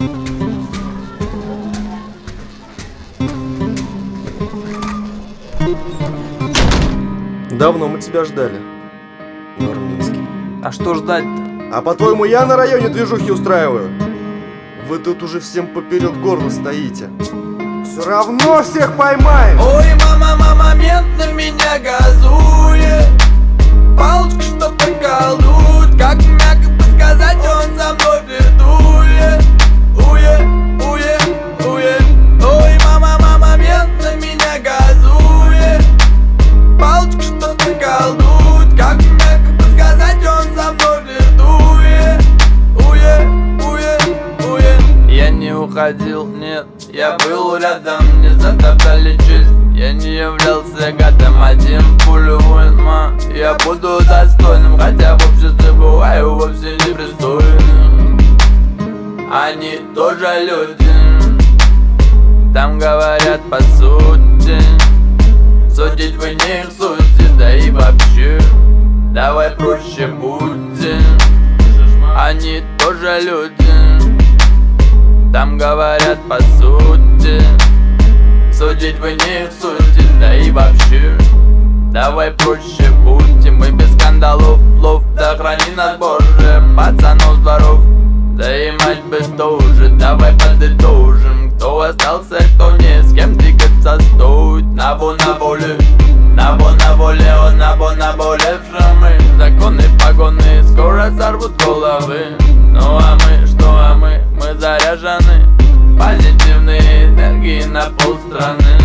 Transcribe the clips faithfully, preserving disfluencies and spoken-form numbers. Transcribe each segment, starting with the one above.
Давно мы тебя ждали, Нурминский. А что ждать-то? А по-твоему, я на районе движухи устраиваю? Вы тут уже всем поперек горла стоите. Все равно всех поймаем! Ой, мама, мама, мент на меня газует. Палочка что-то колдует. Как мягко подсказать, он за мной флиртует. Уе, уе, уе. Ой, мама, мама, мент на меня газует. Палочка что-то колдует. Как мягко подсказать, он за мной флиртует. Уе, уе, уе. Я не уходил, нет, я был рядом. Не затоптали честь, я не являлся гадом. Один пулю вольма, я буду достойным. Хотя в обществе бываю вовсе непристойным. Они тоже люди, там говорят по сути. Судить вы не их сути, да и вообще давай проще будьте. Они тоже люди, там говорят по сути. Судить вы не их сути, да и вообще давай проще будьте. Мы без скандалов, плов, да храни нас Боже. Пацанов с дворов, да и мать бы тоже. Давай подытожим, кто остался, кто не, с кем двигаться стоит. Набо на воле, набо на воле, он набо на воле в шамы. Законы, погоны скоро сорвут головы. Ну а мы, что а мы, мы заряжены позитивной энергии на полстраны.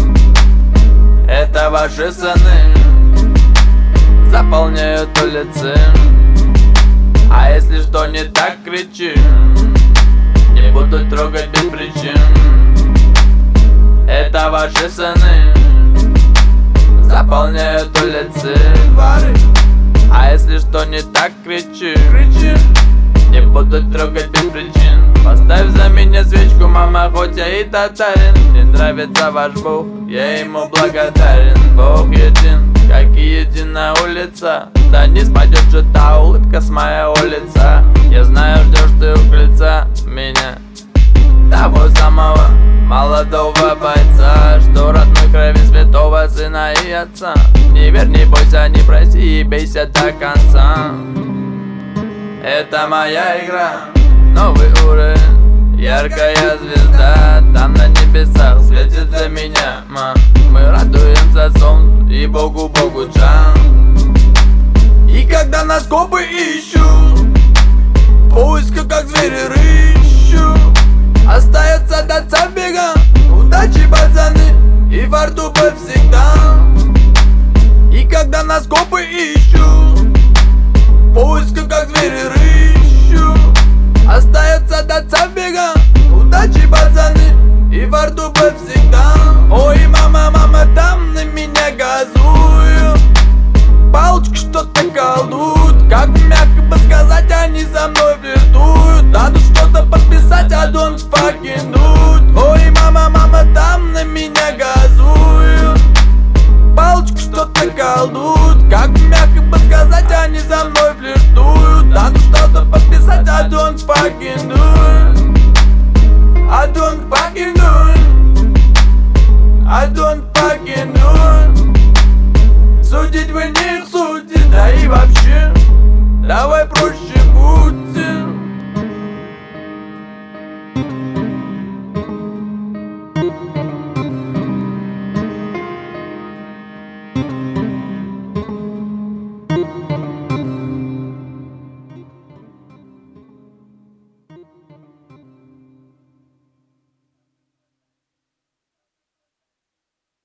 Это ваши сыны заполняют улицы. А если что не так, кричи, не буду трогать без причин. Это ваши сыны заполняют улицы. А если что не так, кричи, кричи, не буду трогать без причин. Поставь за меня свечку, мама, хоть я и татарин. Мне нравится ваш Бог, я ему благодарен. Бог един, как и единая улица. Да не спадет же та улыбка с моего лица. Я знаю, ждешь ты у крыльца меня, того самого молодого бойца, что родной крови святого сына и отца. Не верь, не бойся, не проси и бейся до конца. Это моя игра, новый уровень, яркая звезда. Там на небесах светит для меня, ма. Мы радуемся солнцу и Богу, Богу Джан. И когда нас копы ищут, в поисках как звери рыщут, остается до забега, удачи, пацаны, и во рту повсегда. И когда нас копы ищут, в поисках как звери рыщут, остается до забега, удачи, пацаны, и во рту повсегда. Ой, мама, мама, там на меня газуют. Палочка что-то колдует. Как мягко подсказать, они за мной флиртуют. Надо что-то подписать, а don't fucking do it. Ой, мама, мама, там на меня газуют. Палочка что-то колдует. Как мягко подсказать, они за мной флиртуют. Надо что-то подписать, а don't fucking do it. I don't fucking do it. I don't fucking do it. Судить вы не их сути, да и вообще давай проще будьте. Thank you.